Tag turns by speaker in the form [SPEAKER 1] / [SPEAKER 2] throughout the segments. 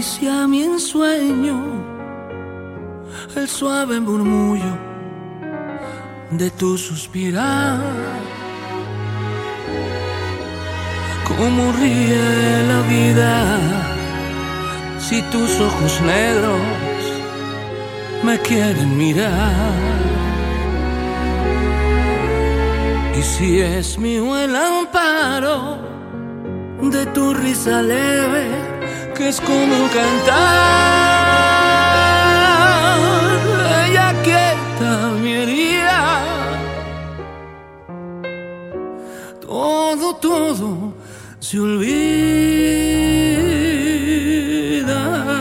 [SPEAKER 1] acaricia mi ensueño, el suave murmullo de tu suspirar. Cómo ríe la vida si tus ojos negros me quieren mirar. Y si es mío el amparo de tu risa leve, que es como cantar, ella quieta mi herida. Todo se olvida.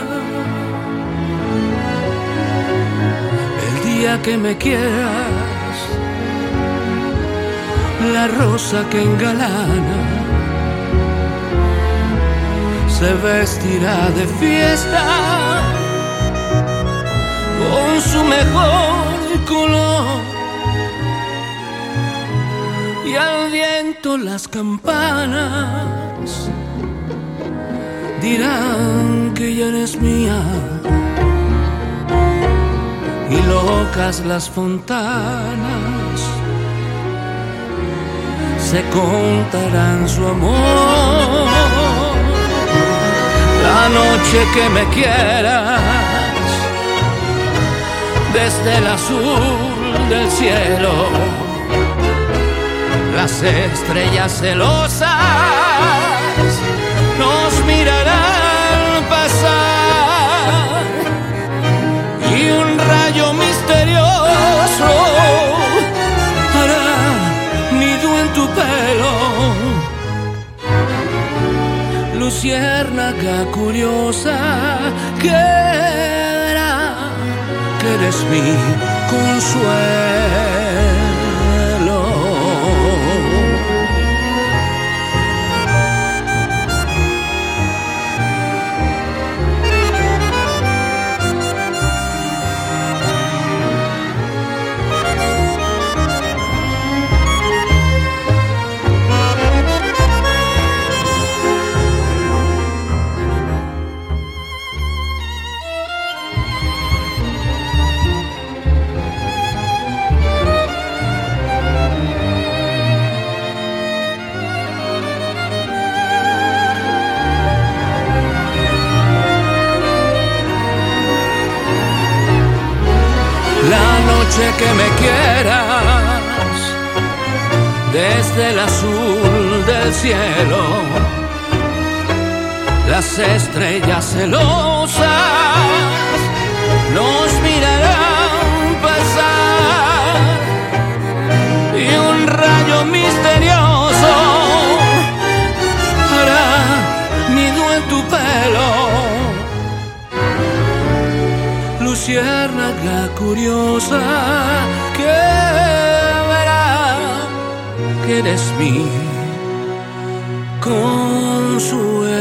[SPEAKER 1] El día que me quieras, la rosa que engalana se vestirá de fiesta con su mejor color, y al viento las campanas dirán que ya eres mía, y locas las fontanas se contarán su amor. La noche que me quieras, desde el azul del cielo, las estrellas celosas nos mirarán pasar, y un rayo misterioso hará nido en tu pelo. Luciérnaga curiosa, que verá que eres mi consuelo. La noche que me quieras, desde el azul del cielo, las estrellas celosas nos mirarán pasar, y un rayo misterioso hará nido en tu pelo. Luciérnaga curiosa, que verá que eres mi consuelo.